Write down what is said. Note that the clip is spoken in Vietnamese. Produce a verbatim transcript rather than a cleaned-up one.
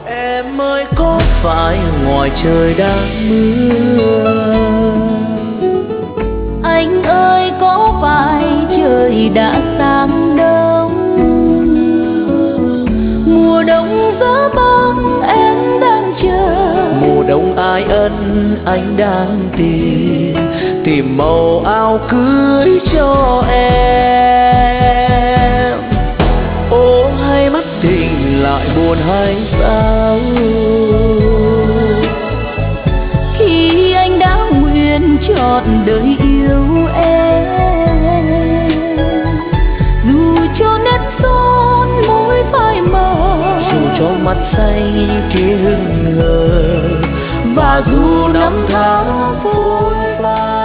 Em ơi có phải ngoài trời đang mưa, anh ơi có phải trời đã sáng đông, mùa đông gió băng em đang chờ, mùa đông ai ân anh đang tìm, tìm màu áo cưới cho em. Ô hay mắt tình lại buồn hay sao, khi anh đã nguyện trọn đời yêu em, dù cho nét son môi phai mờ, dù cho mắt xanh kia hững hờ, và dù năm tháng vội vã.